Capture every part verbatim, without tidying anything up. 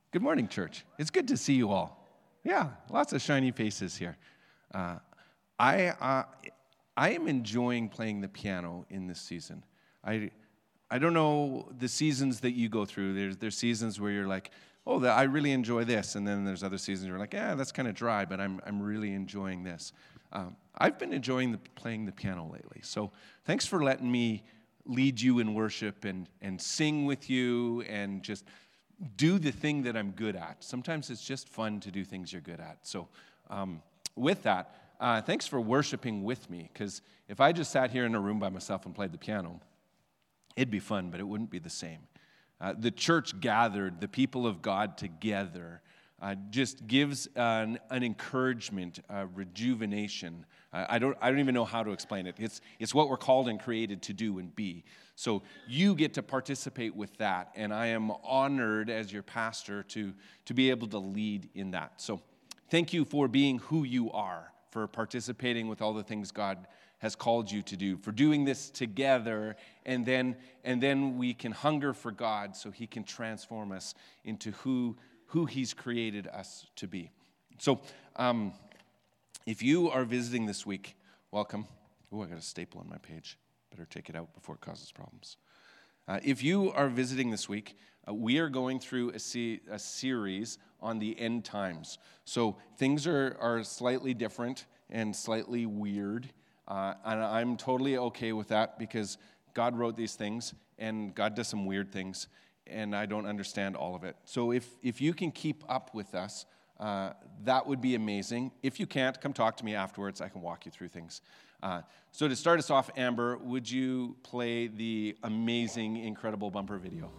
Good morning, church. It's good to see you all. Yeah, lots of shiny faces here. Uh, I uh, I am enjoying playing the piano in this season. I I don't know the seasons that you go through. There's there's seasons where you're like, oh, the, I really enjoy this, and then there's other seasons where you're like, yeah, that's kind of dry, but I'm I'm really enjoying this. Um, I've been enjoying the, playing the piano lately. So thanks for letting me lead you in worship and and sing with you and just do the thing that I'm good at. Sometimes it's just fun to do things you're good at. So um, with that, uh, thanks for worshiping with me, because if I just sat here in a room by myself and played the piano, it'd be fun, but it wouldn't be the same. Uh, the church gathered, the people of God together, uh, just gives an, an encouragement, a rejuvenation. Uh, I don't I don't even know how to explain it. It's it's what we're called and created to do and be. So you get to participate with that, and I am honored as your pastor to, to be able to lead in that. So thank you for being who you are, for participating with all the things God has called you to do, for doing this together, and then and then we can hunger for God so He can transform us into who, who He's created us to be. So um, if you are visiting this week, welcome. Oh, I got a staple on my page. Better take it out before it causes problems. Uh, if you are visiting this week, uh, we are going through a, se- a series on the end times. So things are, are slightly different and slightly weird, uh, and I'm totally okay with that because God wrote these things, and God does some weird things, and I don't understand all of it. So if, if you can keep up with us, uh, that would be amazing. If you can't, come talk to me afterwards. I can walk you through things. Uh, so to start us off, Amber, would you play the amazing, incredible bumper video?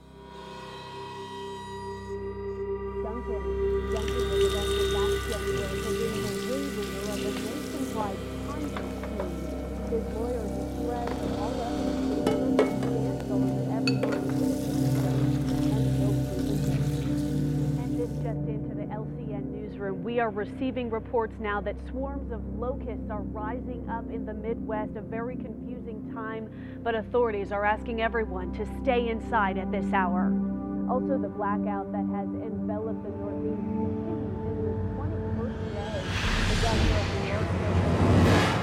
Duncan, Duncan was arrested last January for being a re-renewal of a nationwide conscience scheme. His lawyers expressed that all evidence would prove the scandal and that everyone and no prison. And this just into the L C N newsroom. We are receiving reports now that swarms of locusts are rising up in the Midwest, a very confusing time, but authorities are asking everyone to stay inside at this hour. Also, the blackout that has enveloped the Northeast continues into its twenty-first day. The governor of New York says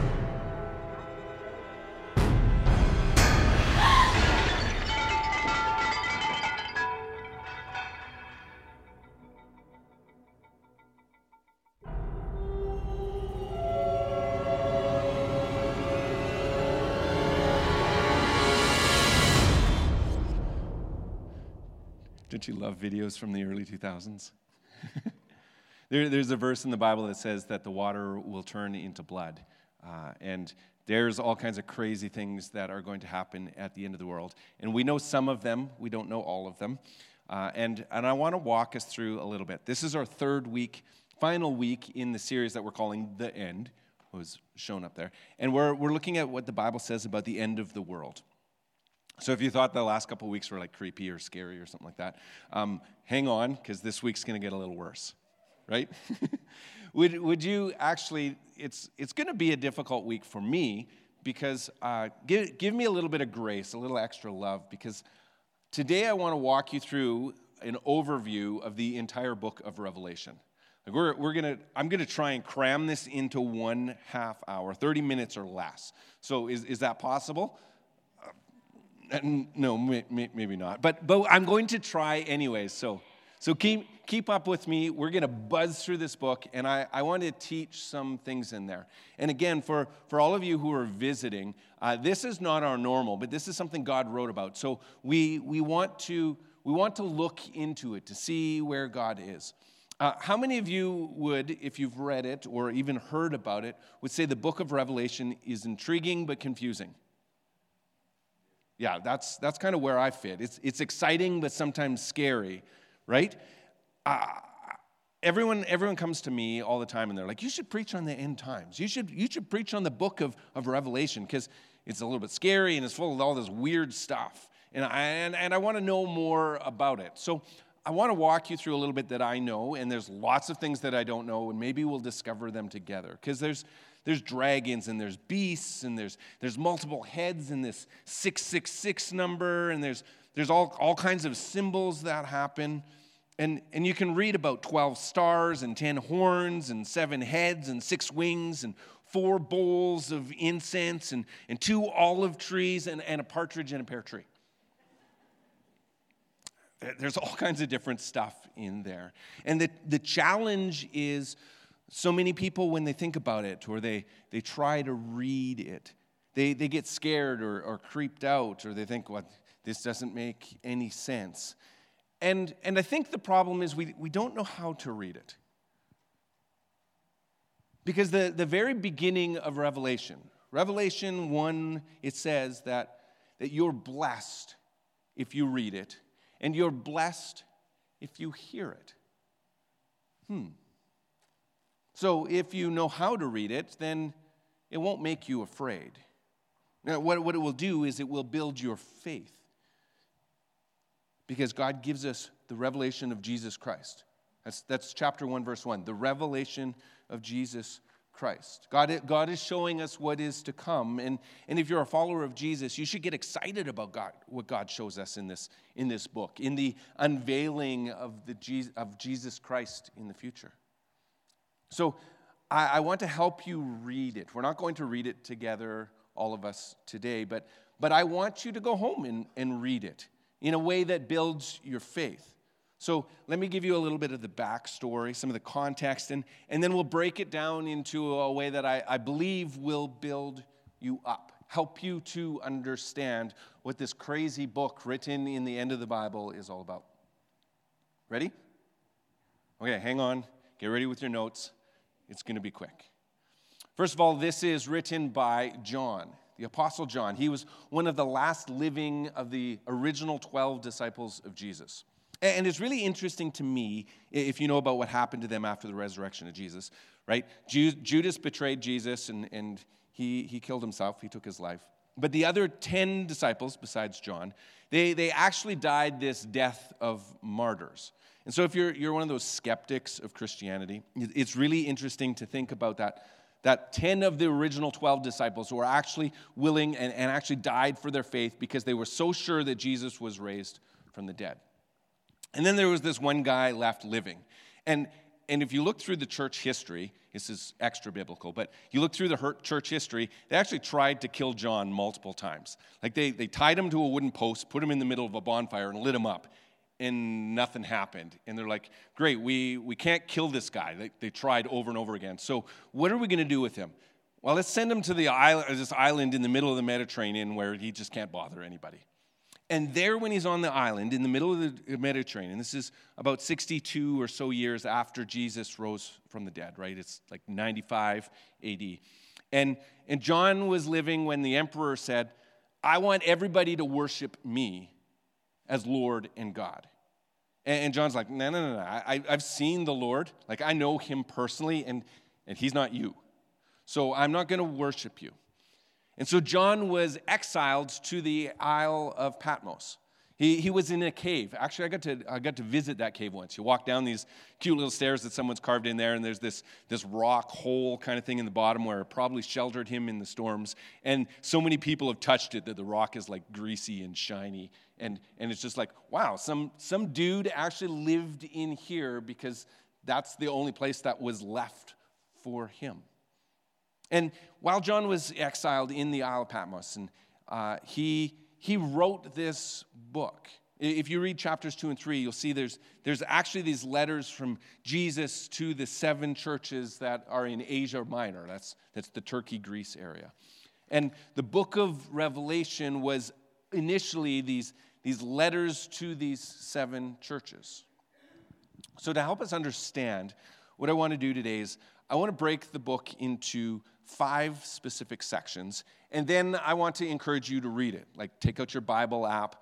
Don't you love videos from the early two thousands? there, there's a verse in the Bible that says that the water will turn into blood. Uh, and there's all kinds of crazy things that are going to happen at the end of the world. And we know some of them. We don't know all of them. Uh, and, and I want to walk us through a little bit. This is our third week, final week in the series that we're calling The End. It was shown up there. And we're, we're looking at what the Bible says about the end of the world. So if you thought the last couple of weeks were like creepy or scary or something like that, um, hang on, because this week's going to get a little worse, right? would would you actually, it's it's going to be a difficult week for me because uh, give, give me a little bit of grace, a little extra love, because today I want to walk you through an overview of the entire book of Revelation. Like we're we're gonna I'm gonna try and cram this into one half hour, thirty minutes or less. So is is that possible? No, maybe not. But but I'm going to try anyways. So so keep keep up with me. We're going to buzz through this book, and I, I want to teach some things in there. And again, for, for all of you who are visiting, uh, this is not our normal, but this is something God wrote about. So we we want to we want to look into it to see where God is. Uh, how many of you would, if you've read it or even heard about it, would say the book of Revelation is intriguing but confusing? Yeah, that's that's kind of where I fit. It's it's exciting, but sometimes scary, right? Uh, everyone everyone comes to me all the time, and they're like, "You should preach on the end times. You should you should preach on the book of, of Revelation because it's a little bit scary and it's full of all this weird stuff." And I and, and I want to know more about it. So I want to walk you through a little bit that I know, and there's lots of things that I don't know, and maybe we'll discover them together because there's. There's dragons, and there's beasts, and there's there's multiple heads in this six six six number, and there's there's all, all kinds of symbols that happen. And, and you can read about twelve stars and ten horns and seven heads and six wings and four bowls of incense and, and two olive trees and, and a partridge and a pear tree. There's all kinds of different stuff in there. And the, the challenge is so many people, when they think about it or they, they try to read it, they, they get scared or, or creeped out, or they think, well, this doesn't make any sense. And, and I think the problem is we, we don't know how to read it. Because the, the very beginning of Revelation, Revelation one, it says that, that you're blessed if you read it, and you're blessed if you hear it. Hmm. So if you know how to read it, then it won't make you afraid. Now, what, what it will do is it will build your faith. Because God gives us the revelation of Jesus Christ. That's, that's chapter one, verse one. The revelation of Jesus Christ. God, God is showing us what is to come. And, and if you're a follower of Jesus, you should get excited about God, what God shows us in this, in this book, in the unveiling of, the, of Jesus Christ in the future. So I, I want to help you read it. We're not going to read it together, all of us today, but, but I want you to go home and, and read it in a way that builds your faith. So let me give you a little bit of the backstory, some of the context, and, and then we'll break it down into a way that I, I believe will build you up, help you to understand what this crazy book written in the end of the Bible is all about. Ready? Okay, hang on. Get ready with your notes. It's going to be quick. First of all, this is written by John, the Apostle John. He was one of the last living of the original twelve disciples of Jesus. And it's really interesting to me, if you know about what happened to them after the resurrection of Jesus, right? Judas betrayed Jesus, and, and he, he killed himself. He took his life. But the other ten disciples, besides John, they, they actually died this death of martyrs. And so if you're, you're one of those skeptics of Christianity, it's really interesting to think about that, that ten of the original twelve disciples who were actually willing and, and actually died for their faith because they were so sure that Jesus was raised from the dead. And then there was this one guy left living. And, and if you look through the church history, this is extra biblical, but you look through the church history, they actually tried to kill John multiple times. Like they, they tied him to a wooden post, put him in the middle of a bonfire, and lit him up. And nothing happened. And they're like, great, we, we can't kill this guy. They, they tried over and over again. So what are we going to do with him? Well, let's send him to the island, this island in the middle of the Mediterranean where he just can't bother anybody. And there, when he's on the island in the middle of the Mediterranean, this is about sixty-two or so years after Jesus rose from the dead, right? It's like ninety-five A D. And, and John was living when the emperor said, I want everybody to worship me as Lord and God. And, and John's like, no, no, no, no. I, I've seen the Lord. Like, I know him personally, and, and he's not you. So I'm not going to worship you. And so John was exiled to the Isle of Patmos. He, he was in a cave. Actually, I got to I got to visit that cave once. You walk down these cute little stairs that someone's carved in there, and there's this, this rock hole kind of thing in the bottom where it probably sheltered him in the storms. And so many people have touched it that the rock is like greasy and shiny. And, and it's just like, wow, some, some dude actually lived in here because that's the only place that was left for him. And while John was exiled in the Isle of Patmos, and uh, he he wrote this book. If you read chapters two and three, you'll see there's there's actually these letters from Jesus to the seven churches that are in Asia Minor. That's that's the Turkey, Greece area. And the book of Revelation was initially these, these letters to these seven churches. So to help us understand, what I want to do today is I want to break the book into five specific sections, and then I want to encourage you to read it. Like, take out your Bible app,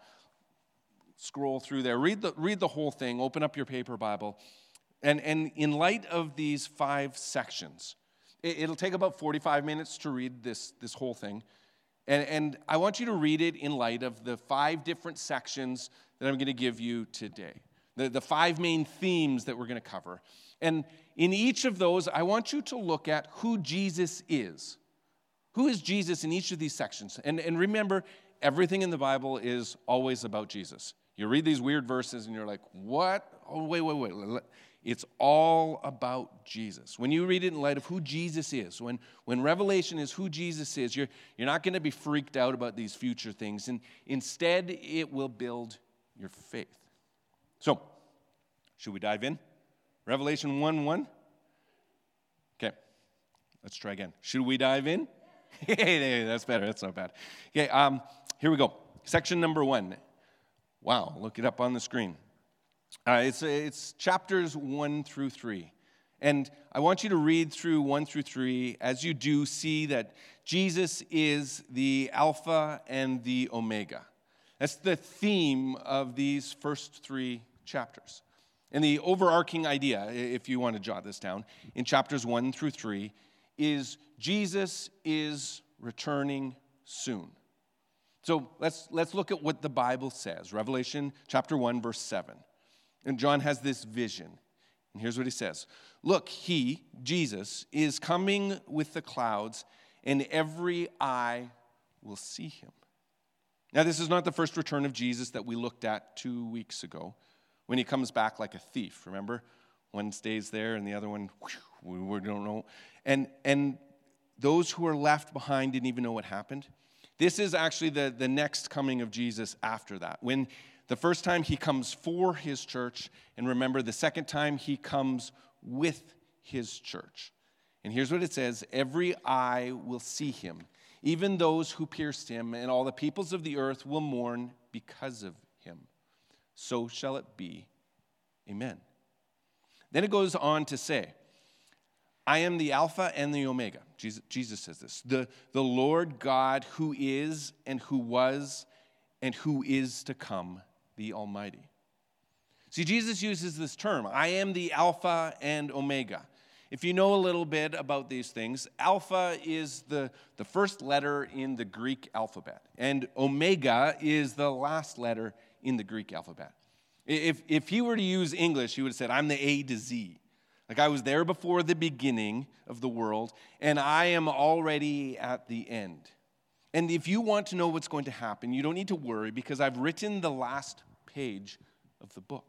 scroll through there, read the read the whole thing, open up your paper Bible, and, and in light of these five sections, it, it'll take about forty-five minutes to read this, this whole thing, and, and I want you to read it in light of the five different sections that I'm going to give you today, the, the five main themes that we're going to cover. And in each of those, I want you to look at who Jesus is. Who is Jesus in each of these sections? And, and remember, everything in the Bible is always about Jesus. You read these weird verses and you're like, what? Oh, wait, wait, wait. It's all about Jesus. When you read it in light of who Jesus is, when, when Revelation is who Jesus is, you're, you're not going to be freaked out about these future things. And instead, it will build your faith. So, should we dive in? Revelation one one? Okay, let's try again. Should we dive in? Hey, that's better. That's not bad. Okay, um, here we go. Section number one. Wow, look it up on the screen. Uh, it's, it's chapters one through three. And I want you to read through one through three. As you do, see that Jesus is the Alpha and the Omega. That's the theme of these first three chapters. And the overarching idea, if you want to jot this down, in chapters one through three, is Jesus is returning soon. So let's, let's look at what the Bible says. Revelation chapter one, verse seven. And John has this vision. And here's what he says. Look, he, Jesus, is coming with the clouds, and every eye will see him. Now, this is not the first return of Jesus that we looked at two weeks ago, when he comes back like a thief. Remember? One stays there, and the other one, whew, we don't know. And, and those who are left behind didn't even know what happened. This is actually the, the next coming of Jesus after that. When the first time he comes for his church, and remember, the second time he comes with his church. And here's what it says, every eye will see him, even those who pierced him, and all the peoples of the earth will mourn because of him. So shall it be. Amen. Then it goes on to say, I am the Alpha and the Omega. Jesus, Jesus says this. The, the Lord God who is and who was and who is to come, the Almighty. See, Jesus uses this term, I am the Alpha and Omega. If you know a little bit about these things, Alpha is the, the first letter in the Greek alphabet, and Omega is the last letter in the Greek alphabet. If, if he were to use English, he would have said, I'm the A to Z. Like I was there before the beginning of the world, and I am already at the end. And if you want to know what's going to happen, you don't need to worry because I've written the last page of the book.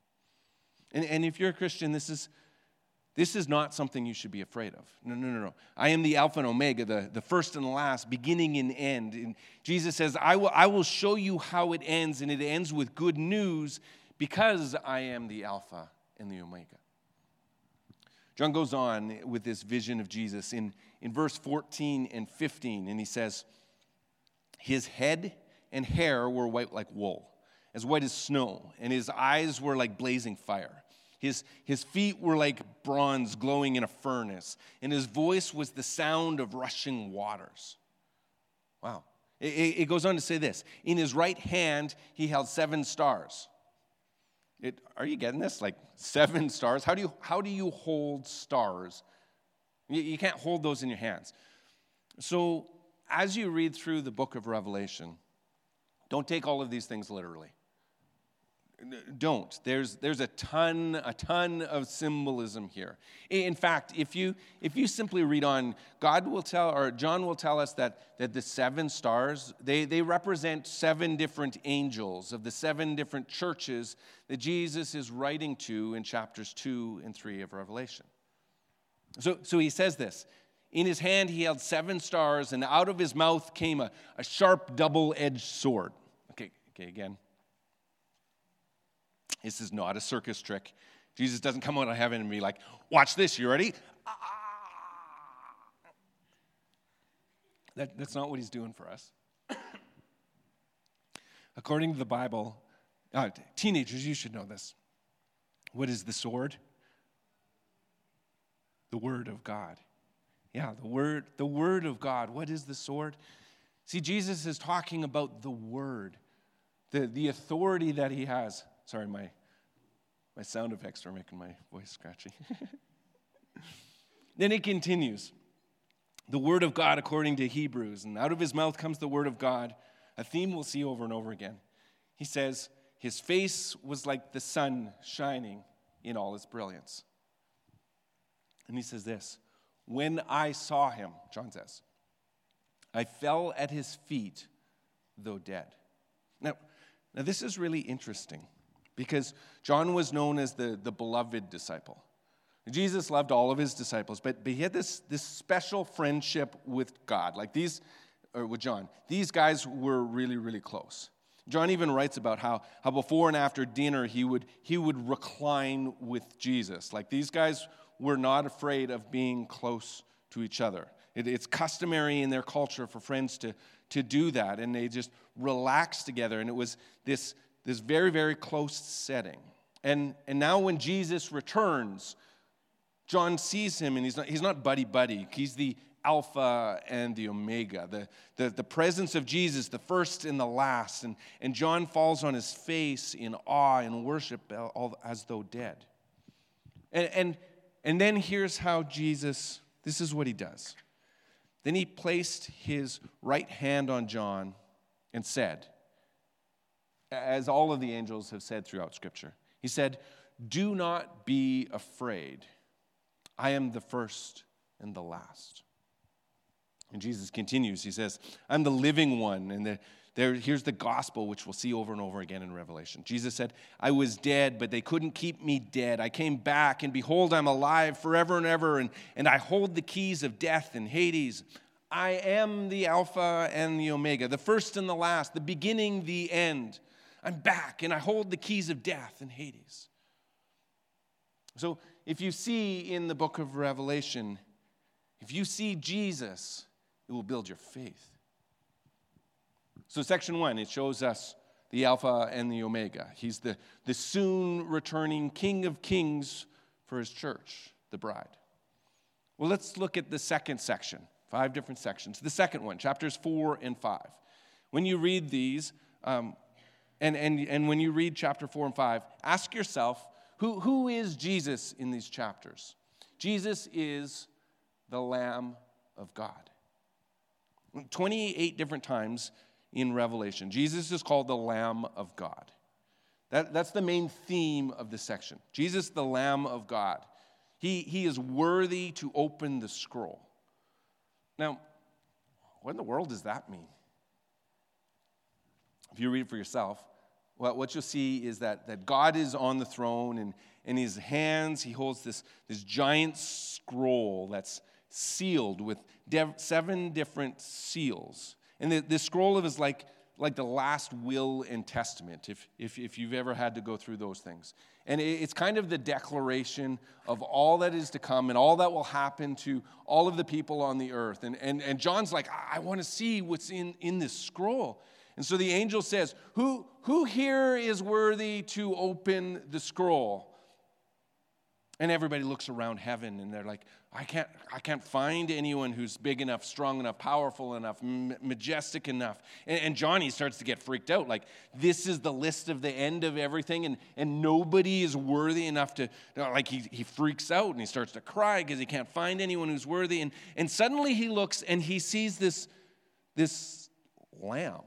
And, and if you're a Christian, this is, this is not something you should be afraid of. No, no, no, no. I am the Alpha and Omega, the, the first and the last, beginning and end. And Jesus says, I will, I will show you how it ends, and it ends with good news because I am the Alpha and the Omega. John goes on with this vision of Jesus in, in verse fourteen and fifteen, and he says, his head and hair were white like wool, as white as snow, and his eyes were like blazing fire. His, his feet were like bronze glowing in a furnace, and his voice was the sound of rushing waters. Wow. It, it goes on to say this. In his right hand, he held seven stars. It, are you getting this? Like seven stars? How do you, how do you hold stars? You, you can't hold those in your hands. So as you read through the book of Revelation, don't take all of these things literally. Don't. There's, there's a ton, a ton of symbolism here. In fact, if you, if you simply read on, God will tell, or John will tell us that, that the seven stars, they, they represent seven different angels of the seven different churches that Jesus is writing to in chapters two and three of Revelation. So, so he says this. In his hand he held seven stars, and out of his mouth came a, a sharp double-edged sword. Okay, okay, again. This is not a circus trick. Jesus doesn't come out of heaven and be like, watch this, you ready? Ah. That, that's not what he's doing for us. According to the Bible, uh, teenagers, you should know this. What is the sword? The Word of God. Yeah, the Word, the Word of God. What is the sword? See, Jesus is talking about the Word, the, the authority that he has. Sorry, my, my sound effects are making my voice scratchy. Then it continues. The Word of God according to Hebrews, and out of his mouth comes the Word of God, a theme we'll see over and over again. He says, his face was like the sun shining in all its brilliance. And he says this, when I saw him, John says, I fell at his feet, though dead. Now, Now, this is really interesting because John was known as the, the beloved disciple. Jesus loved all of his disciples, but, but he had this, this special friendship with God, like these, or with John. These guys were really, really close. John even writes about how, how before and after dinner he would, he would recline with Jesus. Like these guys were not afraid of being close to each other. It, it's customary in their culture for friends to, to do that, and they just relax together. And it was this, this very, very close setting. And, and now when Jesus returns, John sees him, and he's not, he's not buddy-buddy. He's the Alpha and the Omega, the, the, the presence of Jesus, the first and the last. And, and John falls on his face in awe and worship all, as though dead. And, and, and then here's how Jesus, this is what he does. Then he placed his right hand on John and said, as all of the angels have said throughout Scripture, he said, "Do not be afraid. I am the first and the last." And Jesus continues. He says, "I'm the living one." And the, there, here's the gospel, which we'll see over and over again in Revelation. Jesus said, "I was dead, but they couldn't keep me dead. I came back, and behold, I'm alive forever and ever, and, and I hold the keys of death and Hades. I am the Alpha and the Omega, the first and the last, the beginning, the end. I'm back, and I hold the keys of death and Hades." So if you see in the book of Revelation, if you see Jesus, it will build your faith. So section one, it shows us the Alpha and the Omega. He's the, the soon returning King of Kings for his church, the bride. Well, let's look at the second section, five different sections. The second one, chapters four and five. When you read these, um, and, and, and when you read chapter four and five, ask yourself, Who, who is Jesus in these chapters? Jesus is the Lamb of God. twenty-eight different times in Revelation, Jesus is called the Lamb of God. That, that's the main theme of this section. Jesus, the Lamb of God. He, he is worthy to open the scroll. Now, what in the world does that mean? If you read it for yourself, well, what you'll see is that, that God is on the throne, and in his hands he holds this, this giant scroll that's sealed with dev- seven different seals. And the, the scroll is like, like the last will and testament, if, if, if you've ever had to go through those things. And it, it's kind of the declaration of all that is to come and all that will happen to all of the people on the earth. And, and, and John's like, I, I want to see what's in, in this scroll. And so the angel says, who, who here is worthy to open the scroll? And everybody looks around heaven, and they're like, I can't, I can't find anyone who's big enough, strong enough, powerful enough, m- majestic enough. And, and Johnny starts to get freaked out. Like, this is the list of the end of everything, and, and nobody is worthy enough to, like, he, he freaks out, and he starts to cry because he can't find anyone who's worthy. And, and suddenly he looks, and he sees this, this lamb.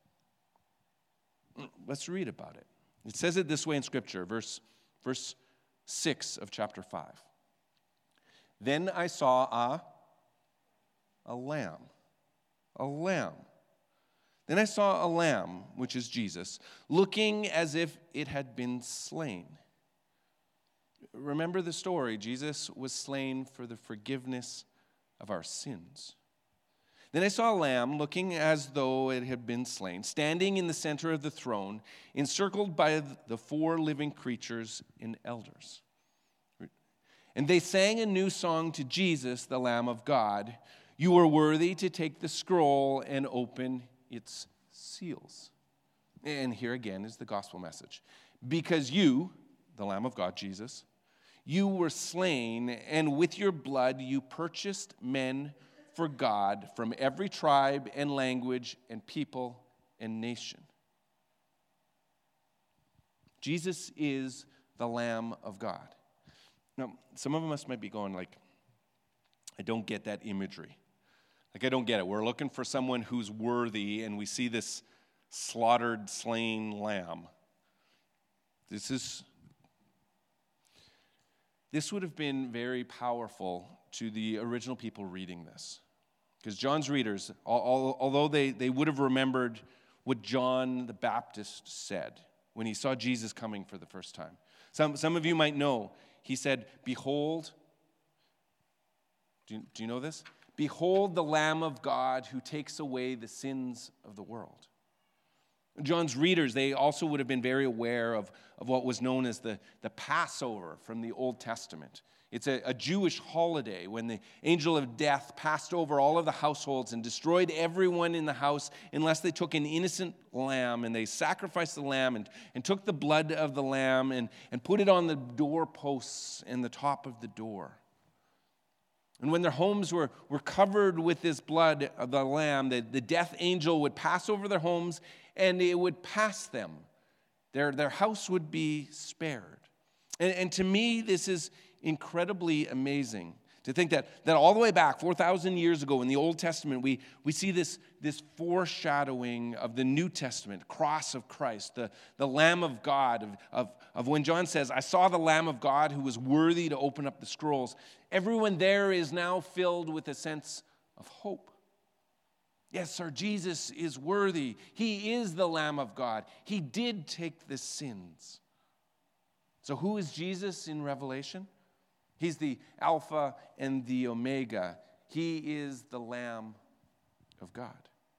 Let's read about it. It says it this way in Scripture, verse, verse six of chapter five. Then I saw a, a lamb, a lamb. Then I saw a lamb, which is Jesus, looking as if it had been slain. Remember the story. Jesus was slain for the forgiveness of our sins. Then I saw a lamb looking as though it had been slain, standing in the center of the throne, encircled by the four living creatures and elders. And they sang a new song to Jesus, the Lamb of God. You are worthy to take the scroll and open its seals. And here again is the gospel message. Because you, the Lamb of God, Jesus, you were slain, and with your blood you purchased men for God from every tribe and language and people and nation. Jesus is the Lamb of God. Now, some of us might be going like, I don't get that imagery. Like, I don't get it. We're looking for someone who's worthy, and we see this slaughtered, slain lamb. This is, this would have been very powerful to the original people reading this. Because John's readers, although they, they would have remembered what John the Baptist said when he saw Jesus coming for the first time. Some, some of you might know, he said, behold, do you, do you know this? Behold the Lamb of God who takes away the sins of the world. John's readers, they also would have been very aware of, of what was known as the, the Passover from the Old Testament. It's a, a Jewish holiday when the angel of death passed over all of the households and destroyed everyone in the house unless they took an innocent lamb, and they sacrificed the lamb and, and took the blood of the lamb and, and put it on the doorposts and the top of the door. And when their homes were, were covered with this blood of the lamb, the, the death angel would pass over their homes and it would pass them. Their, their house would be spared. And, and to me, this is incredibly amazing to think that, that all the way back four thousand years ago in the Old Testament, we, we see this, this foreshadowing of the New Testament, cross of Christ, the, the Lamb of God, of, of, of when John says, I saw the Lamb of God who was worthy to open up the scrolls. Everyone there is now filled with a sense of hope. Yes, our Jesus is worthy. He is the Lamb of God. He did take the sins. So who is Jesus in Revelation? He's the Alpha and the Omega. He is the Lamb of God.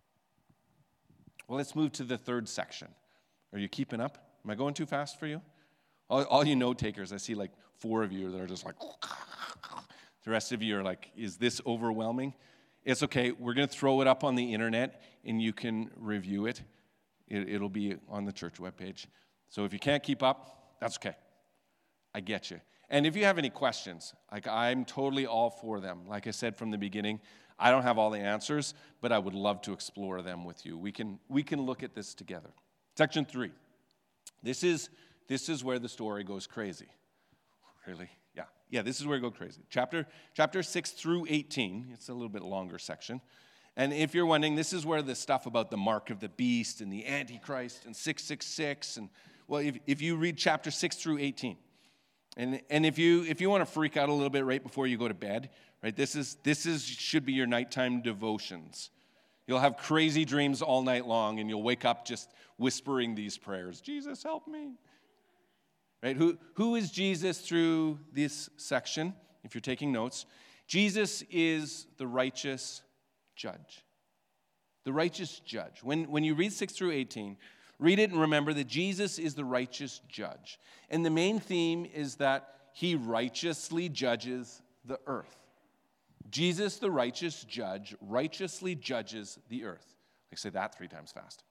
Well, let's move to the third section. Are you keeping up? Am I going too fast for you? All, all you note takers, I see like four of you that are just like, the rest of you are like, is this overwhelming? It's okay. We're going to throw it up on the internet, and you can review it. it. It'll be on the church webpage. So if you can't keep up, that's okay. I get you. And if you have any questions, like I'm totally all for them. Like I said from the beginning, I don't have all the answers, but I would love to explore them with you. We can we can look at this together. Section three. This is this is where the story goes crazy. Really? Yeah. Yeah, this is where it goes crazy. Chapter chapter six through eighteen. It's a little bit longer section. And if you're wondering, this is where the stuff about the mark of the beast and the Antichrist and six six six and well, if if you read chapter six through eighteen. And and if you if you want to freak out a little bit right before you go to bed, right? This is this is should be your nighttime devotions. You'll have crazy dreams all night long, and you'll wake up just whispering these prayers. Jesus, help me. Right? Who who is Jesus through this section? If you're taking notes, Jesus is the righteous judge. The righteous judge. When when you read six through eighteen, read it and remember that Jesus is the righteous judge. And the main theme is that he righteously judges the earth. Jesus, the righteous judge, righteously judges the earth. I say that three times fast.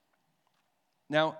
Now,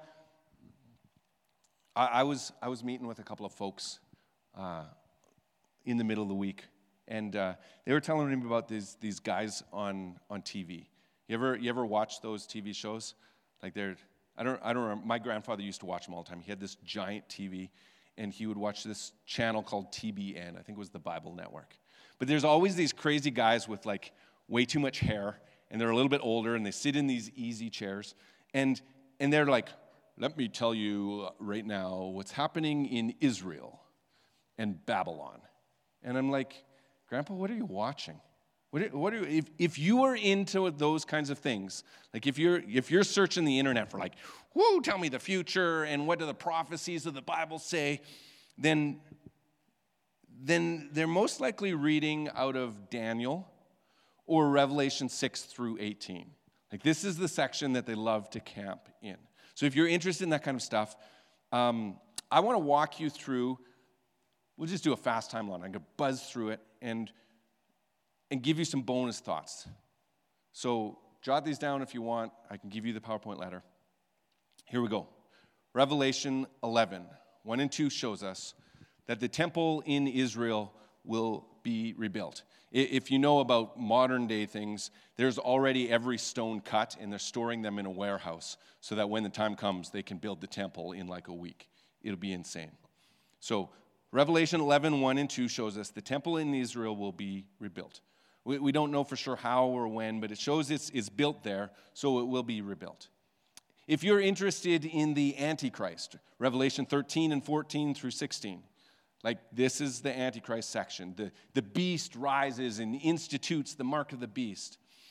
I, I was I was meeting with a couple of folks uh, in the middle of the week, and uh, they were telling me about these these guys on, on T V. You ever you ever watch those T V shows? Like they're I don't, I don't remember. My grandfather used to watch them all the time. He had this giant T V, and he would watch this channel called T B N. I think it was the Bible Network. But there's always these crazy guys with, like, way too much hair, and they're a little bit older, and they sit in these easy chairs, and and they're like, let me tell you right now what's happening in Israel and Babylon. And I'm like, Grandpa, what are you watching? What, are, what are, if, if you are into those kinds of things, like if you're if you're searching the internet for like, whoo, tell me the future and what do the prophecies of the Bible say, then, then they're most likely reading out of Daniel or Revelation six through eighteen. Like this is the section that they love to camp in. So if you're interested in that kind of stuff, um, I want to walk you through, we'll just do a fast timeline. I'm going to buzz through it and and give you some bonus thoughts. So jot these down if you want. I can give you the PowerPoint letter. Here we go. Revelation eleven, one and two shows us that the temple in Israel will be rebuilt. If you know about modern day things, there's already every stone cut, and they're storing them in a warehouse so that when the time comes, they can build the temple in like a week. It'll be insane. So Revelation eleven, one and two shows us the temple in Israel will be rebuilt. We, we don't know for sure how or when, but it shows it's, it's built there, so it will be rebuilt. If you're interested in the Antichrist, Revelation thirteen and fourteen through sixteen, like this is the Antichrist section. The, the beast rises and institutes the mark of the beast.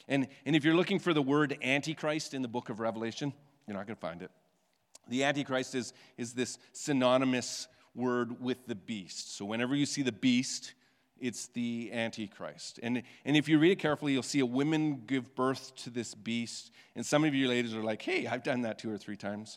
And, and if you're looking for the word Antichrist in the book of Revelation, you're not going to find it. The Antichrist is, is this synonymous word with the beast. So whenever you see the beast, it's the Antichrist. And, and if you read it carefully, you'll see a woman give birth to this beast. And some of you ladies are like, hey, I've done that two or three times.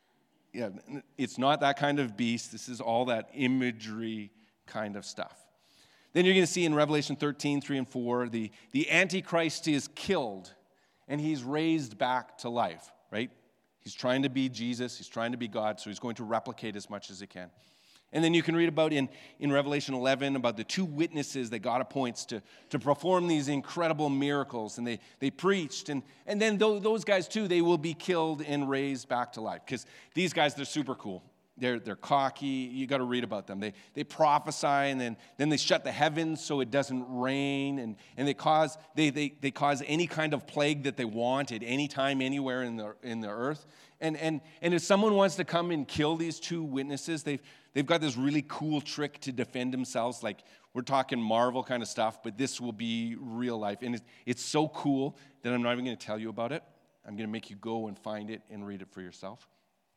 Yeah, it's not that kind of beast. This is all that imagery kind of stuff. Then you're going to see in Revelation thirteen, three and four, the, the Antichrist is killed and he's raised back to life, right? He's trying to be Jesus. He's trying to be God, so he's going to replicate as much as he can. And then you can read about in, in Revelation eleven about the two witnesses that God appoints to, to perform these incredible miracles. And they, they preached. And, and then those, those guys, too, they will be killed and raised back to life. Because these guys, they're super cool. They're, they're cocky. You got to read about them. They, they prophesy, and then, then they shut the heavens so it doesn't rain. And, and they, cause, they, they, they cause any kind of plague that they want at any time, anywhere in the, in the earth. And, and, and if someone wants to come and kill these two witnesses, they've, they've got this really cool trick to defend themselves. Like, we're talking Marvel kind of stuff, but this will be real life. And it, it's so cool that I'm not even going to tell you about it. I'm going to make you go and find it and read it for yourself.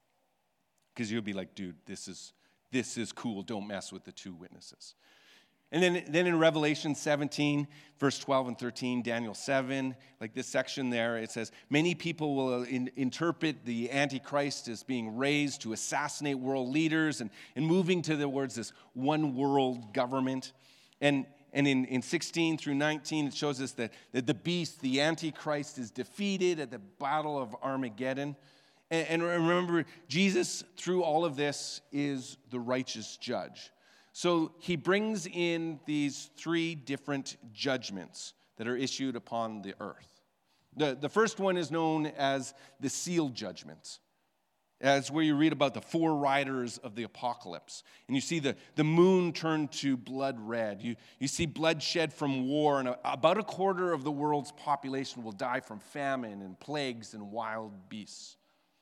Because you'll be like, dude, this is this is cool. Don't mess with the two witnesses. And then, then in Revelation seventeen, verse twelve and thirteen, Daniel seven, like this section there, it says, many people will in, interpret the Antichrist as being raised to assassinate world leaders and, and moving towards this one world government. And, and in, in sixteen through nineteen, it shows us that, that the beast, the Antichrist, is defeated at the Battle of Armageddon. And, and remember, Jesus, through all of this, is the righteous judge. So he brings in these three different judgments that are issued upon the earth. The, the first one is known as the seal judgments. That's where you read about the four riders of the apocalypse. And you see the, the moon turn to blood red. You, you see blood shed from war, and a, about a quarter of the world's population will die from famine and plagues and wild beasts.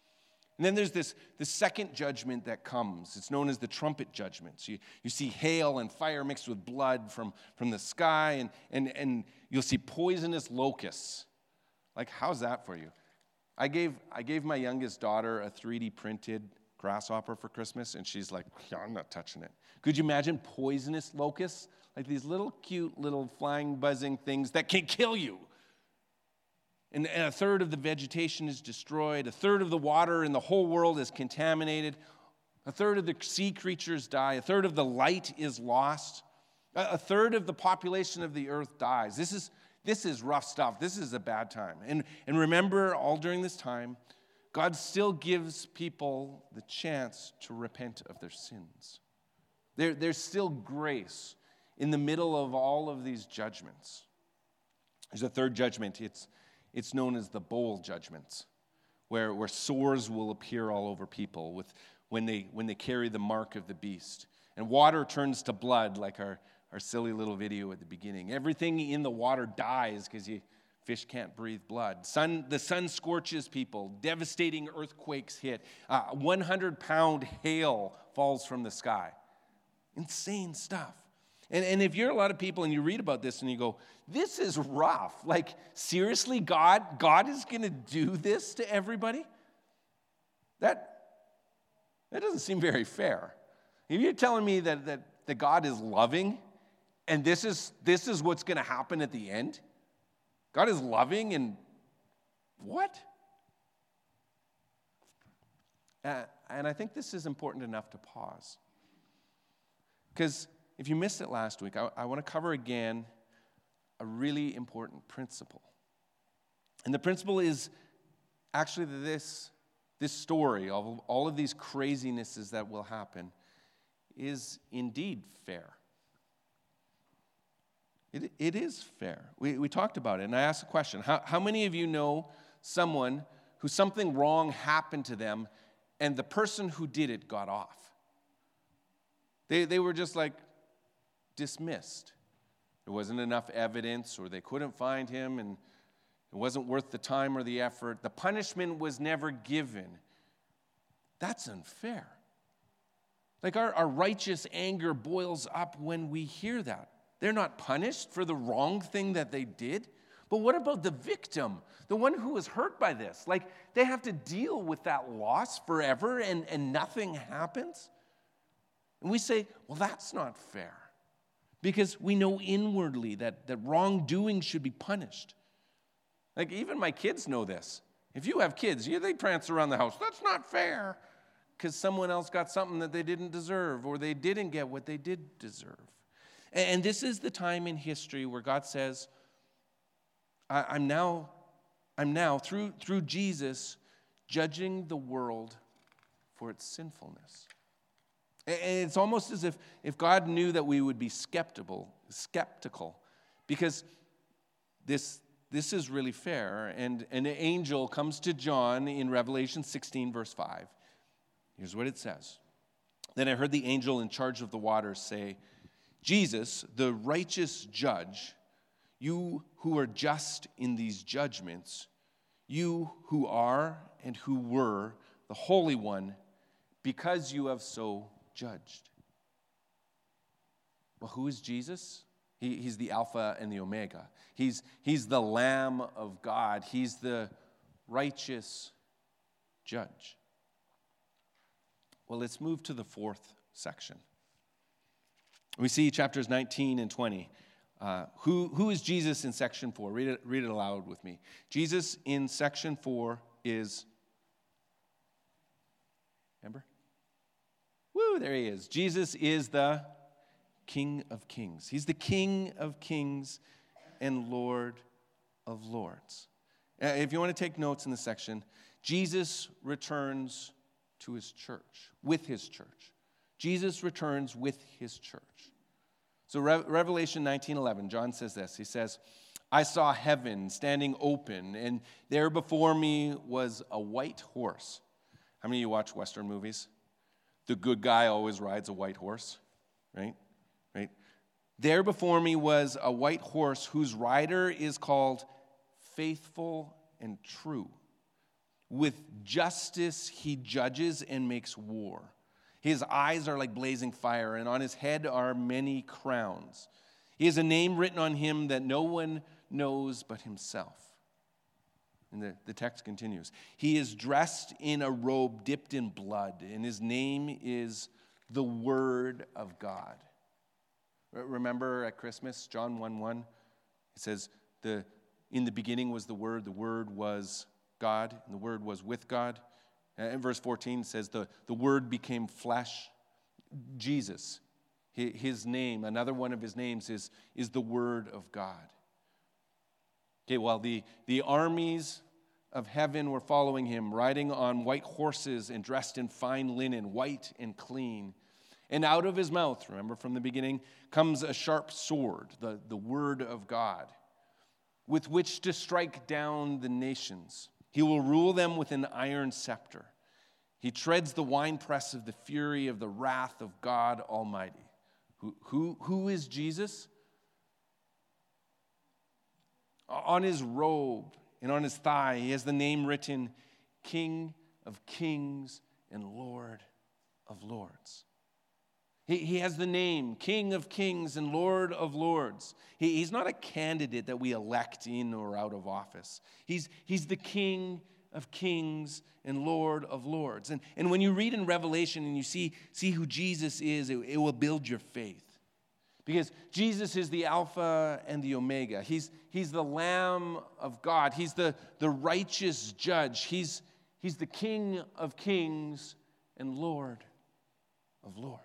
And then there's this, this second judgment that comes. It's known as the trumpet judgments. You, you see hail and fire mixed with blood from, from the sky, and, and, and you'll see poisonous locusts. Like, how's that for you? I gave, I gave my youngest daughter a three D printed grasshopper for Christmas, and she's like, yeah, I'm not touching it. Could you imagine poisonous locusts? Like these little cute little flying, buzzing things that can kill you. And a third of the vegetation is destroyed. A third of the water in the whole world is contaminated. A third of the sea creatures die. A third of the light is lost. A third of the population of the earth dies. This is, this is rough stuff. This is a bad time. And, and remember, all during this time, God still gives people the chance to repent of their sins. There, there's still grace in the middle of all of these judgments. There's a third judgment. It's It's known as the bowl judgments, where, where sores will appear all over people with, when, they, when they carry the mark of the beast. And water turns to blood, like our, our silly little video at the beginning. Everything in the water dies because fish can't breathe blood. Sun, the sun scorches people. Devastating earthquakes hit. Uh, one hundred pound hail falls from the sky. Insane stuff. And, and if you're a lot of people and you read about this and you go, this is rough. Like, seriously, God, God is going to do this to everybody? That, that doesn't seem very fair. If you're telling me that, that, that God is loving and this is, this is what's going to happen at the end, God is loving and what? Uh, and I think this is important enough to pause. Because if you missed it last week, I, I want to cover again a really important principle. And the principle is actually this, this story of all of these crazinesses that will happen is indeed fair. It, it is fair. We, we talked about it, and I asked the question, how, how many of you know someone who something wrong happened to them and the person who did it got off? They, they were just like, dismissed. There wasn't enough evidence, or they couldn't find him, and it wasn't worth the time or the effort. The punishment was never given. That's unfair. Like our, our righteous anger boils up when we hear that. They're not punished for the wrong thing that they did, But what about the victim, the one who was hurt by this? Like, they have to deal with that loss forever and, and nothing happens? And we say, well, that's not fair. Because we know inwardly that, that wrongdoing should be punished. Like, even my kids know this. If you have kids, you, they prance around the house. That's not fair. Because someone else got something that they didn't deserve, or they didn't get what they did deserve. And, and this is the time in history where God says, I, I'm now, I'm now through, through Jesus, judging the world for its sinfulness. And it's almost as if, if God knew that we would be skeptical, skeptical, because this, this is really fair. And an angel comes to John in Revelation sixteen, verse five. Here's what it says. Then I heard the angel in charge of the waters say, Jesus, the righteous judge, you who are just in these judgments, you who are and who were the Holy One, because you have so judged. Well, who is Jesus? He, he's the Alpha and the Omega. He's, he's the Lamb of God. He's the righteous judge. Well, let's move to the fourth section. We see chapters nineteen and twenty. Uh, who, who is Jesus in section four? Read it, read it aloud with me. Jesus in section four is, remember? Woo, there he is. Jesus is the King of Kings. He's the King of Kings and Lord of Lords. Uh, if you want to take notes in this section, Jesus returns to his church, with his church. Jesus returns with his church. So Re- Revelation nineteen eleven, John says this. He says, I saw heaven standing open, and there before me was a white horse. How many of you watch Western movies? The good guy always rides a white horse, right? Right? There before me was a white horse whose rider is called Faithful and True. With justice he judges and makes war. His eyes are like blazing fire, and on his head are many crowns. He has a name written on him that no one knows but himself. And the, the text continues. He is dressed in a robe dipped in blood, and his name is the Word of God. Remember at Christmas, John one one, it says, the, in the beginning was the Word, the Word was God, and the Word was with God. And verse fourteen says, the, the Word became flesh. Jesus, his name, another one of his names is, is the Word of God. Okay, well, the, the armies of heaven were following him, riding on white horses and dressed in fine linen, white and clean. And out of his mouth, remember from the beginning, comes a sharp sword, the, the Word of God, with which to strike down the nations. He will rule them with an iron scepter. He treads the winepress of the fury of the wrath of God Almighty. Who, who, who is Jesus? On his robe and on his thigh, he has the name written, King of Kings and Lord of Lords. He, he has the name, King of Kings and Lord of Lords. He, he's not a candidate that we elect in or out of office. He's, he's the King of Kings and Lord of Lords. And, and when you read in Revelation and you see, see who Jesus is, it, it will build your faith. Because Jesus is the Alpha and the Omega. He's, he's the Lamb of God. He's the, the righteous judge. He's, he's the King of Kings and Lord of Lords.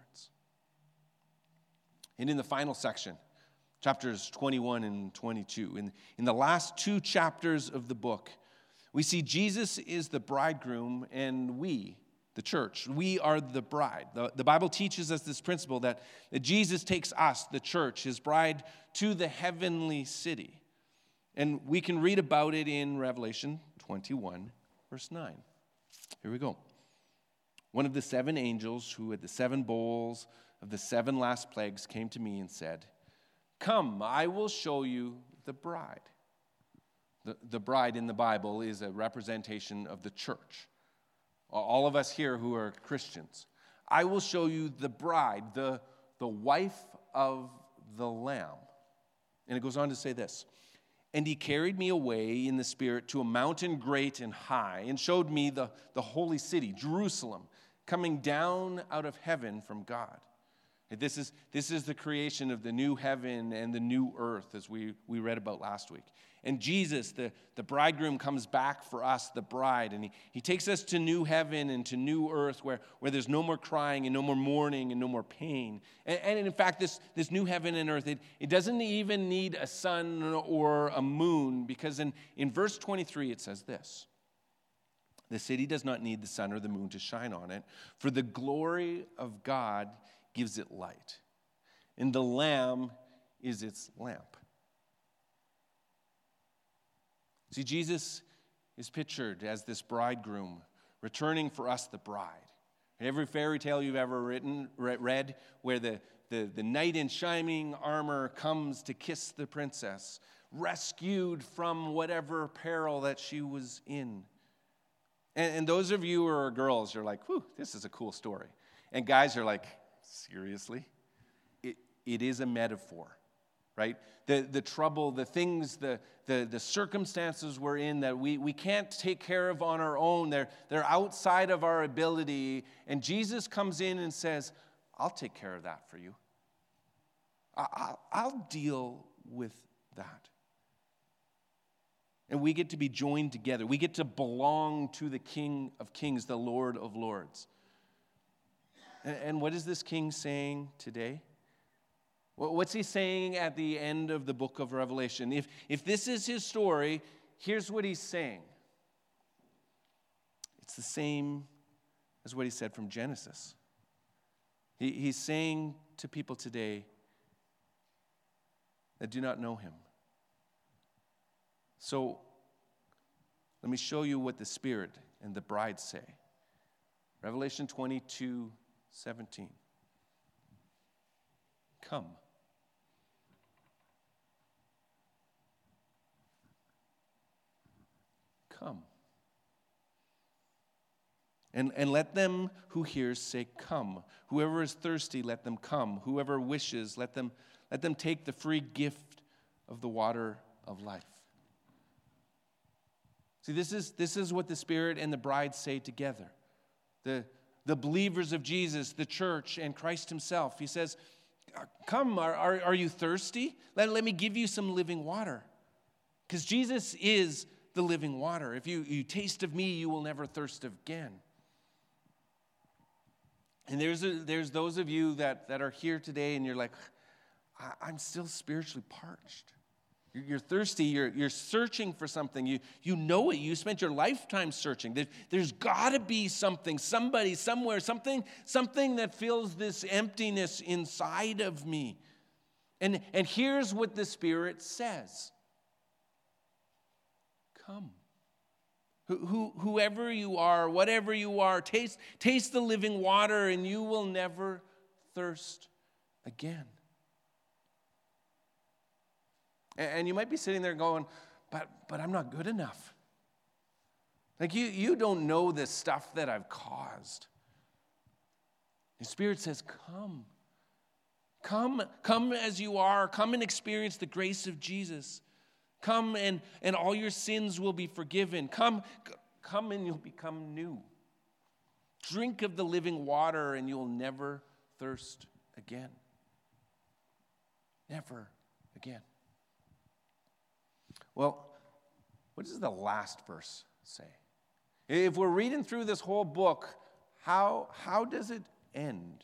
And in the final section, chapters twenty-one and twenty-two, in, in the last two chapters of the book, we see Jesus is the bridegroom and we, the church, we are the bride. The, the Bible teaches us this principle that, that Jesus takes us, the church, his bride, to the heavenly city. And we can read about it in Revelation twenty-one, verse nine. Here we go. One of the seven angels who had the seven bowls of the seven last plagues came to me and said, Come, I will show you the bride. The, the bride in the Bible is a representation of the church. All of us here who are Christians. I will show you the bride, the, the wife of the Lamb. And it goes on to say this. And he carried me away in the Spirit to a mountain great and high, and showed me the, the holy city, Jerusalem, coming down out of heaven from God. And this is, this is the creation of the new heaven and the new earth, as we, we read about last week. And Jesus, the, the bridegroom, comes back for us, the bride, and he, he takes us to new heaven and to new earth where, where there's no more crying and no more mourning and no more pain. And, and in fact, this, this new heaven and earth, it, it doesn't even need a sun or a moon, because in, in verse twenty-three it says this: "The city does not need the sun or the moon to shine on it, for the glory of God gives it light, and the Lamb is its lamp." See, Jesus is pictured as this bridegroom returning for us, the bride. Every fairy tale you've ever written, read, where the, the, the knight in shining armor comes to kiss the princess, rescued from whatever peril that she was in. And, and those of you who are girls are like, whew, this is a cool story. And guys are like, seriously? It, it is a metaphor, right? The, the trouble, the things, the, the, the circumstances we're in that we, we can't take care of on our own. They're, they're outside of our ability. And Jesus comes in and says, I'll take care of that for you. I, I'll, I'll deal with that. And we get to be joined together. We get to belong to the King of Kings, the Lord of Lords. And, and what is this king saying today? What's he saying at the end of the book of Revelation? If, if this is his story, here's what he's saying. It's the same as what he said from Genesis. He, he's saying to people today that do not know him. So let me show you what the Spirit and the bride say. Revelation twenty-two seventeen. Come. Come. And, and let them who hears say, come. Whoever is thirsty, let them come. Whoever wishes, let them, let them take the free gift of the water of life. See, this is, this is what the Spirit and the bride say together. The, the believers of Jesus, the church, and Christ himself. He says, come, are, are, are you thirsty? Let, let me give you some living water. Because Jesus is the living water. If you, you taste of me, you will never thirst again. And there's, a, there's those of you that, that are here today and you're like, I, I'm still spiritually parched. You're, you're thirsty. You're, you're searching for something. You, you know it. You spent your lifetime searching. There, there's got to be something, somebody, somewhere, something, something that fills this emptiness inside of me. And, and here's what the Spirit says. Come. Who, who, whoever you are, whatever you are, taste, taste the living water and you will never thirst again. And, and you might be sitting there going, but, but I'm not good enough. Like you, you don't know the stuff that I've caused. The Spirit says, come. Come, come as you are. Come and experience the grace of Jesus. Come and, and all your sins will be forgiven. Come, come and you'll become new. Drink of the living water and you'll never thirst again. Never again. Well, what does the last verse say? If we're reading through this whole book, how, how does it end?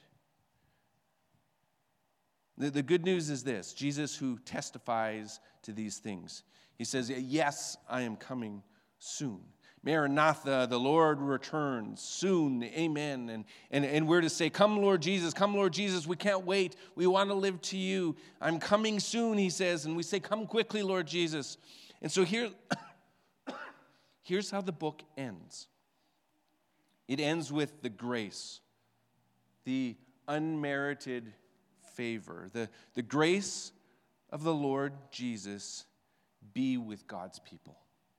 The, the good news is this: Jesus, who testifies to these things, he says, yes, I am coming soon. Maranatha, the Lord returns soon. Amen. And, and, and we're to say, come, Lord Jesus, come, Lord Jesus. We can't wait. We want to live to you. I'm coming soon, he says. And we say, come quickly, Lord Jesus. And so here, here's how the book ends. It ends with the grace, the unmerited favor, the, the grace of the Lord Jesus be with God's people.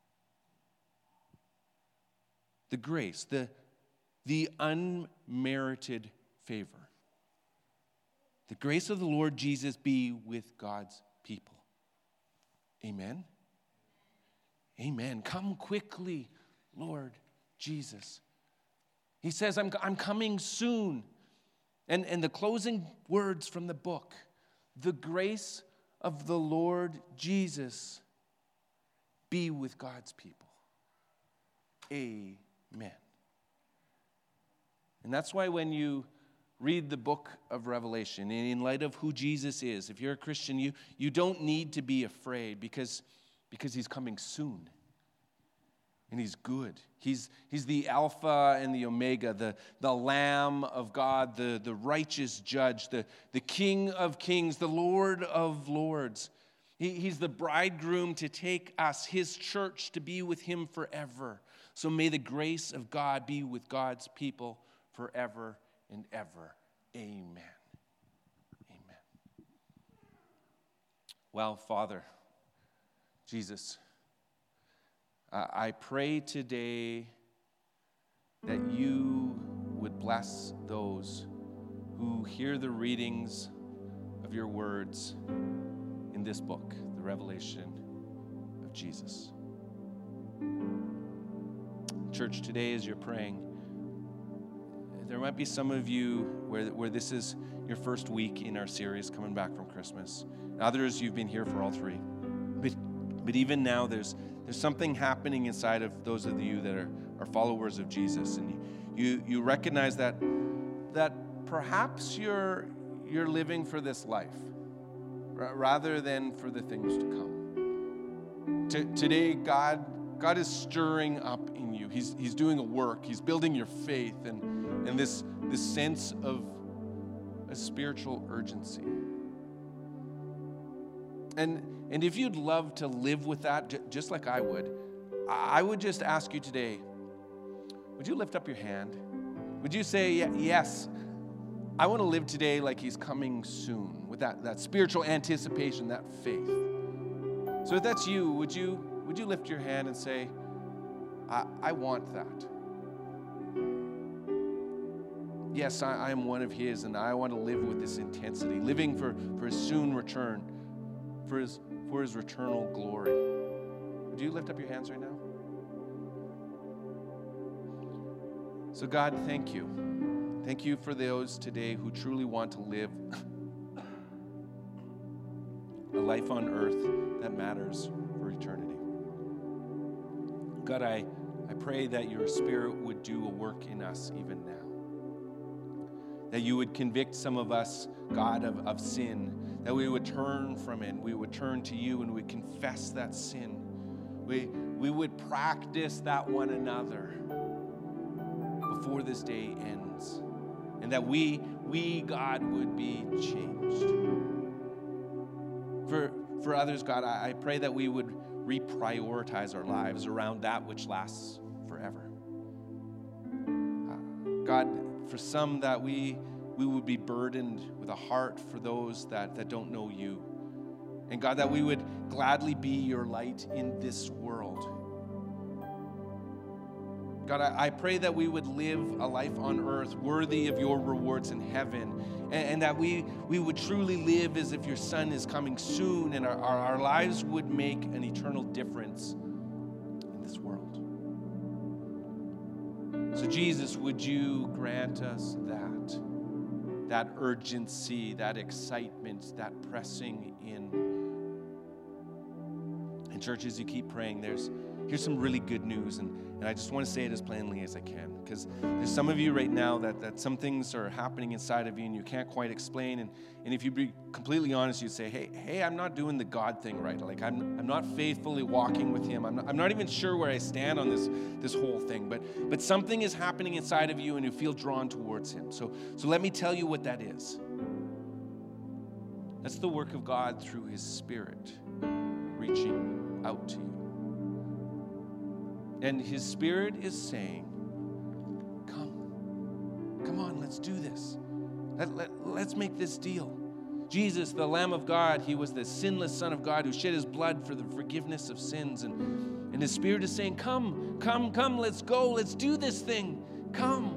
The grace, the, the unmerited favor. The grace of the Lord Jesus be with God's people. Amen. Amen. Come quickly, Lord Jesus. He says, I'm, I'm coming soon. And, and the closing words from the book, the grace of the Lord Jesus be with God's people. Amen. And that's why when you read the book of Revelation, and in light of who Jesus is, if you're a Christian, you, you don't need to be afraid because, because he's coming soon. And he's good. He's, he's the Alpha and the Omega, the, the Lamb of God, the, the righteous judge, the, the King of kings, the Lord of lords. He, he's the bridegroom to take us, his church, to be with him forever. So may the grace of God be with God's people forever and ever. Amen. Amen. Well, Father, Jesus, Uh, I pray today that you would bless those who hear the readings of your words in this book, the Revelation of Jesus. Church, today as you're praying, there might be some of you where, where this is your first week in our series coming back from Christmas. Others, you've been here for all three. But, but even now, there's There's something happening inside of those of you that are, are followers of Jesus, and you you recognize that that perhaps you're you're living for this life r- rather than for the things to come. T- today, God God is stirring up in you. He's He's doing a work. He's building your faith and and this this sense of a spiritual urgency. And and if you'd love to live with that, j- just like I would, I would just ask you today, would you lift up your hand? Would you say, yes, I want to live today like he's coming soon, with that, that spiritual anticipation, that faith. So if that's you, would you would you lift your hand and say, I, I want that. Yes, I, I am one of his, and I want to live with this intensity, living for, for his soon return, for his for his eternal glory. Would you lift up your hands right now? So God, thank you. Thank you for those today who truly want to live a life on earth that matters for eternity. God, I, I pray that your Spirit would do a work in us even now. That you would convict some of us, God, of, of sin, that we would turn from it, we would turn to you and we would confess that sin. We, we would practice that one another before this day ends. And that we, we God, would be changed. For, for others, God, I, I pray that we would reprioritize our lives around that which lasts forever. Uh, God, for some that we we would be burdened with a heart for those that, that don't know you. And God, that we would gladly be your light in this world. God, I, I pray that we would live a life on earth worthy of your rewards in heaven, and, and that we, we would truly live as if your Son is coming soon, and our, our, our lives would make an eternal difference in this world. So Jesus, would you grant us that? That urgency, that excitement, that pressing in. And church, as you keep praying, there's here's some really good news, and, and I just want to say it as plainly as I can, because there's some of you right now that, that some things are happening inside of you and you can't quite explain, and, and if you be completely honest, you'd say, hey, hey, I'm not doing the God thing right. Like, I'm I'm not faithfully walking with him. I'm not, I'm not even sure where I stand on this, this whole thing, but, but something is happening inside of you and you feel drawn towards him. So, so let me tell you what that is. That's the work of God through his Spirit reaching out to you. And his Spirit is saying, come, come on, let's do this. Let, let, let's make this deal. Jesus, the Lamb of God, he was the sinless Son of God who shed his blood for the forgiveness of sins. And, and his Spirit is saying, come, come, come, let's go, let's do this thing. Come.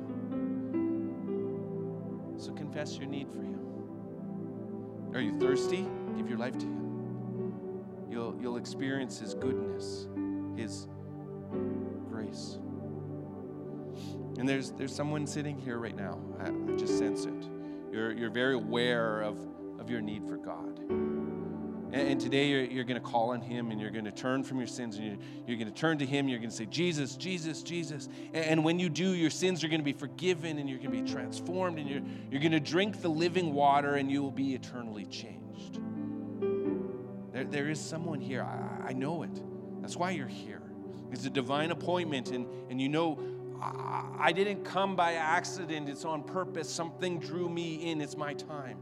So confess your need for him. Are you thirsty? Give your life to him. You'll, you'll experience his goodness. his grace. And there's there's someone sitting here right now. I, I just sense it. You're you're very aware of, of your need for God. And, and today you're, you're going to call on him, and you're going to turn from your sins, and you're, you're going to turn to him. You're going to say, Jesus, Jesus, Jesus. And, and when you do, your sins are going to be forgiven, and you're going to be transformed, and you're, you're going to drink the living water, and you will be eternally changed. There, there is someone here. I, I know it. That's why you're here. It's a divine appointment, and, and you know, I, I didn't come by accident. It's on purpose. Something drew me in. It's my time.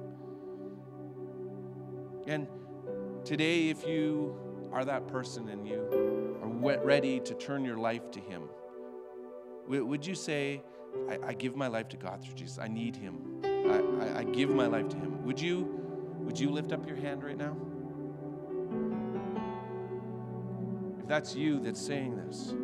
And today, if you are that person and you are ready to turn your life to him, would you say, I, I give my life to God through Jesus. I need him. I, I, I give my life to him. Would you, would you lift up your hand right now? If that's you that's saying this,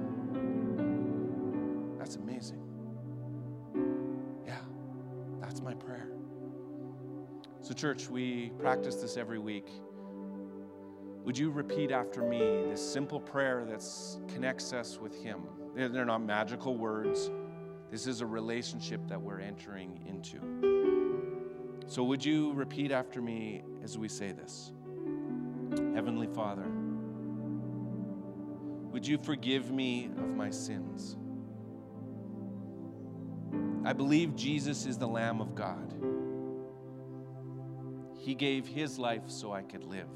that's amazing. Yeah, that's my prayer. So church, we practice this every week. Would you repeat after me this simple prayer that connects us with him? They're, they're not magical words. This is a relationship that we're entering into. So would you repeat after me as we say this? Heavenly Father, would you forgive me of my sins? I believe Jesus is the Lamb of God. He gave his life so I could live.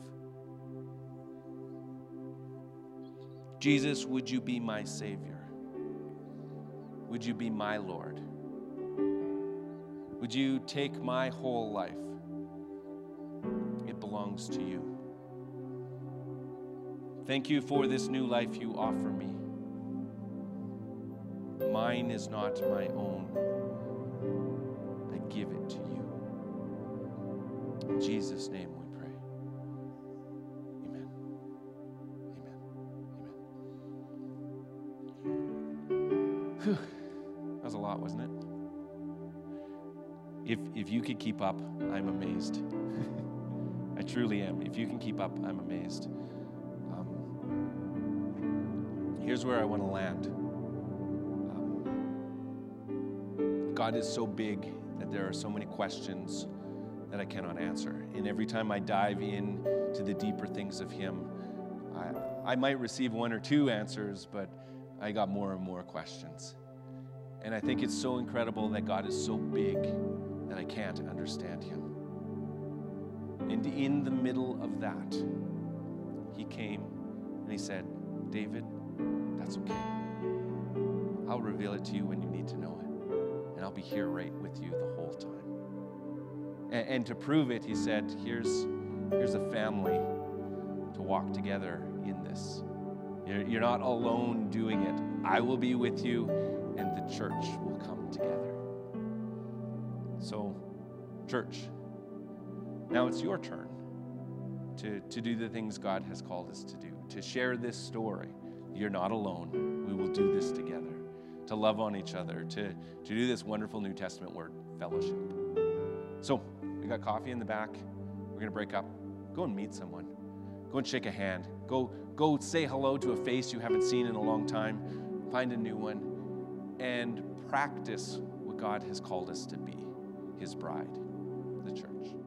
Jesus, would you be my Savior? Would you be my Lord? Would you take my whole life? It belongs to you. Thank you for this new life you offer me. Mine is not my own. I give it to you. In Jesus' name we pray. Amen. Amen. Amen. Whew. That was a lot, wasn't it? If, if you could keep up, I'm amazed. I truly am. If you can keep up, I'm amazed. Here's where I want to land. Um, God is so big that there are so many questions that I cannot answer. And every time I dive in to the deeper things of him, I, I might receive one or two answers, but I got more and more questions. And I think it's so incredible that God is so big that I can't understand him. And in the middle of that, he came and he said, David, that's okay. I'll reveal it to you when you need to know it. And I'll be here right with you the whole time. And, and to prove it, he said, here's, here's a family to walk together in this. You're, you're not alone doing it. I will be with you, and the church will come together. So, church, now it's your turn to, to do the things God has called us to do, to share this story. You're not alone. We will do this together, to love on each other, to, to do this wonderful New Testament word, fellowship. So, we got coffee in the back. We're going to break up. Go and meet someone. Go and shake a hand. Go, go say hello to a face you haven't seen in a long time. Find a new one. And practice what God has called us to be, his bride, the church.